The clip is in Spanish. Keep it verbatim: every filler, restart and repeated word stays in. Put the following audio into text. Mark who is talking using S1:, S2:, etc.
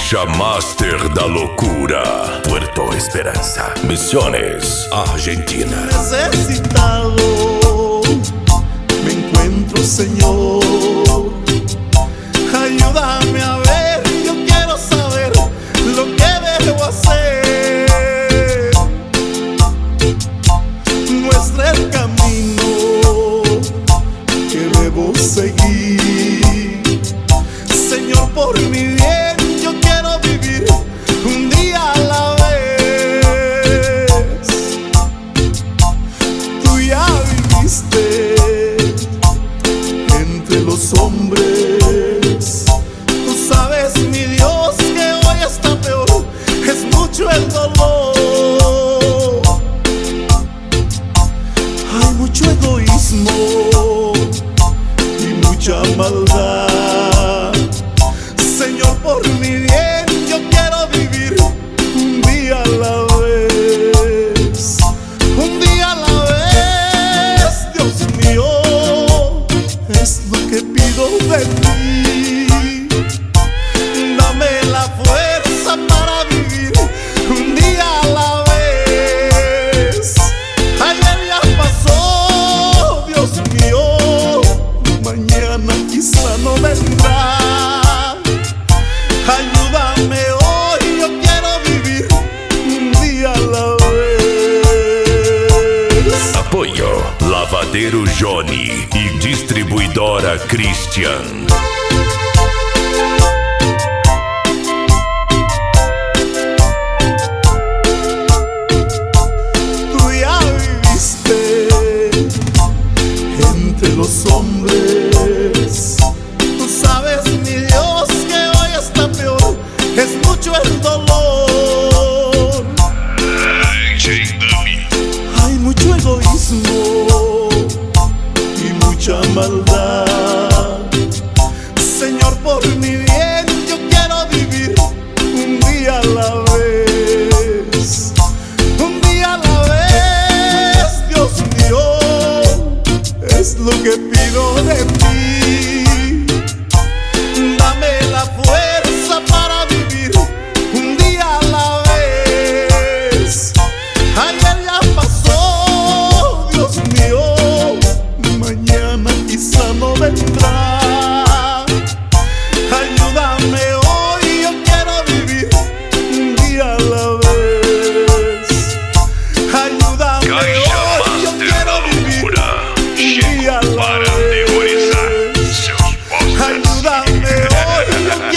S1: Caixa Master da Loucura, Puerto Esperanza, Misiones, Argentina.
S2: Necesitado me encuentro, Señor. Ayúdame a ver, yo quiero saber lo que debo hacer. Muestra el camino que debo seguir. Señor, por mi bien, yo quiero vivir un día a la vez. Tú ya viviste entre los hombres. Tú sabes, mi Dios, que hoy está peor. Es mucho el dolor. Hay mucho egoísmo y mucha maldad. Señor, por mi bien, yo quiero vivir un día a la vez. Un día a la vez, Dios mío, es lo que pido de ti. Dame la fuerza para vivir un día a la vez. Ayer ya pasó, Dios mío, mañana quizá no vendrá. Ayúdame hoy, yo quiero vivir un día a la vez.
S1: Apoyo Lavadero Johnny y Distribuidora Christian.
S2: Tú ya viviste entre los hombres. Tú sabes, mi Dios, que hoy está peor. Es mucho el dolor. Hay mucho egoísmo y mucha maldad. Señor, por mi bien, yo quiero vivir un día a la vez. Un día a la vez, Dios mío, es lo que pido de ti. Dame la fuerza para vivir un día a la vez. Ayer ya pasó, Dios mío, mañana quizá no vendrá. Ayúdame hoy, yo quiero vivir un día a la vez. Ayúdame hoy, yo quiero vivir un día a la vez. Ayúdame hoy, yo quiero